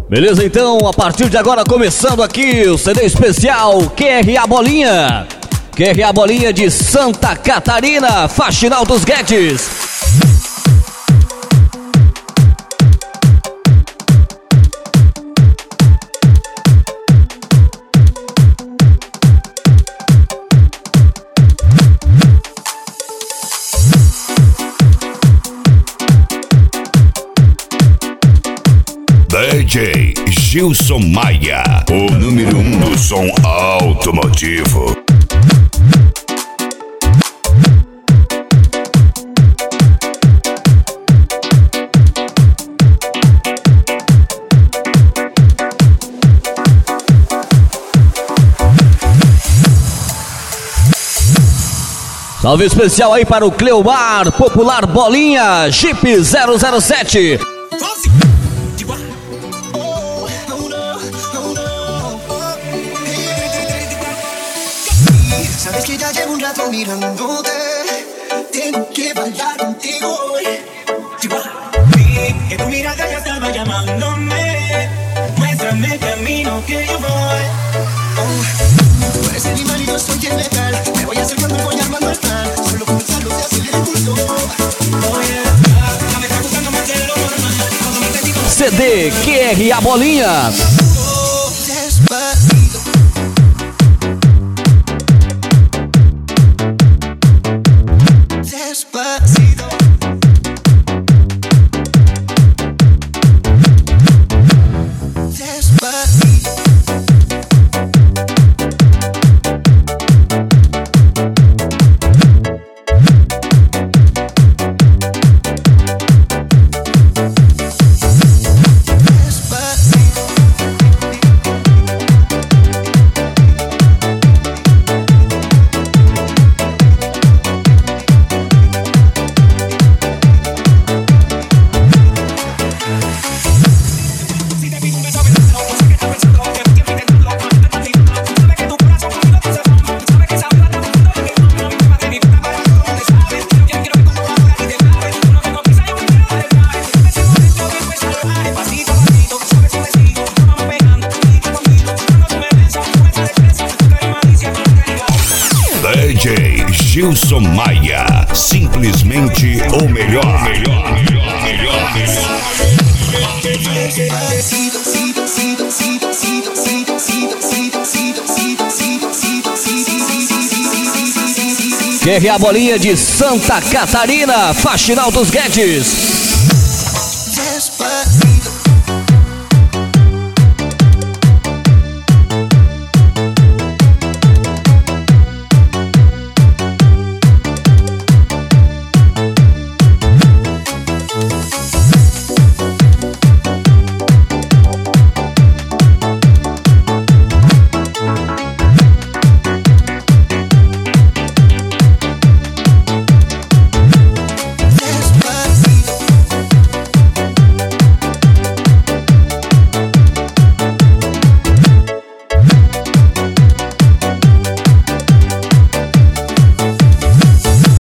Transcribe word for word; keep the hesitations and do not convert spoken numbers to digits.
Beleza, então, a partir de agora, começando aqui o C D especial Q R A Bolinha. Q R A Bolinha de Santa Catarina, Faxinal dos Guedes. D J Gilson Maia, o número um do som automotivo. Salve especial aí para o Cleomar, Popular Bolinha, Jeep zero zero sete. Sabes que ya llevo un rato mirándote, tengo que bailar contigo hoy. Vi que tu mirada ya estaba llamándome, muéstrame el camino que yo voy. Oh, tú eres el animal y yo soy el letal, me voy acercando y voy armando el plan, solo con pensarlo se acelera el pulso. Oh yeah, ya me está gustando más de lo normal. C D Q R A Bolinha. Oh, despacito. Despacito. Despacito. D J Gilson Maia, simplesmente o melhor. melhor, melhor, melhor, melhor. Q R A Bolinha de Santa Catarina, Faxinal dos Guedes. Despacito.